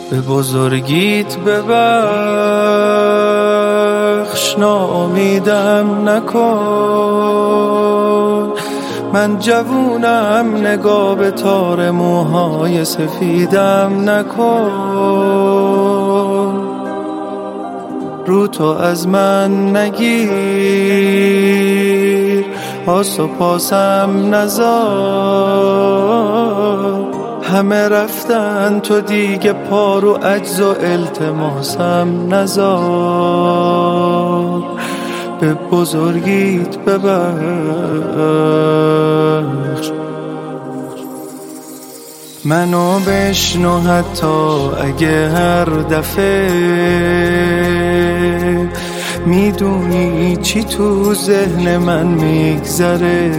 به بزرگیت ببخش، ناامیدم نکن. من جوونم، نگاه به تار موهای سفیدم نکن. رو تو از من نگیر، آس و پاسم نذار. همه رفتن تو دیگه پارو عجز و التماسم نذار. به بزرگیت ببخش، منو بشنو حتی اگه هر دفعه میدونی چی تو ذهن من میگذره.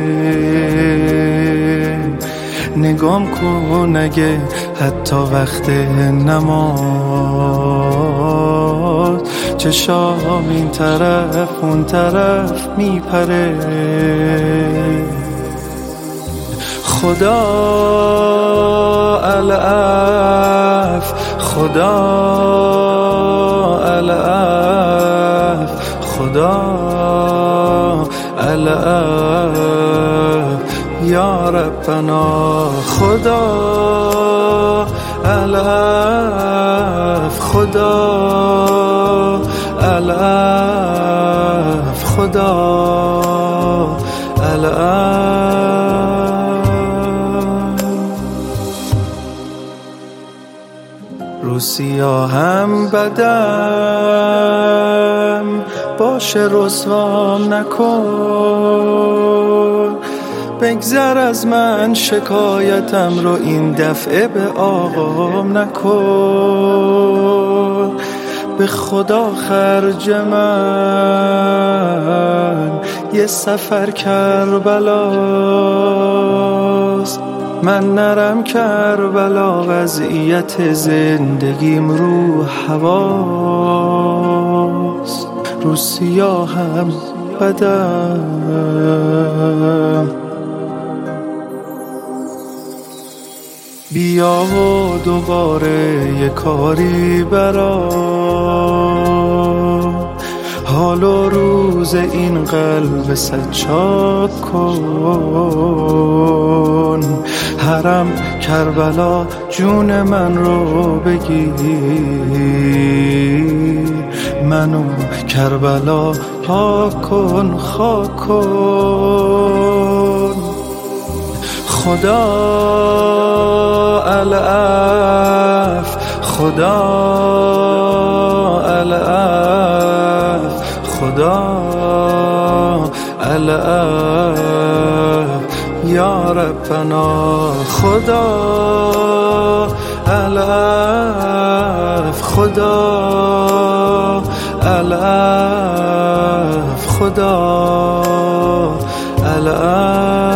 نگام کن اگه حتی وقت نماز چشام این طرف اون طرف میپره. خدا العف، خدا العف، خدا العف یا ربنا. خدا العف، خدا العف، خدا العف. رو سیاهم بدم باشه، رسوام نکن. بگذر از من شکایتم رو این دفعه به آقام نکن. به خدا خرج من یه سفر کربلاست. من نرم کربلا، وضعیت زندگیم رو هواست. رو سیاهم بدم، بیا و دوباره یه کاری برام. حال و روز این قلب سچاک کن. حرم کربلا جون من رو بگیر، منو کربلا پاک کن، خاک کن. خدا العف، خدا العف، خدا العف یا ربنا. خدا العف، خدا العف، خدا العف.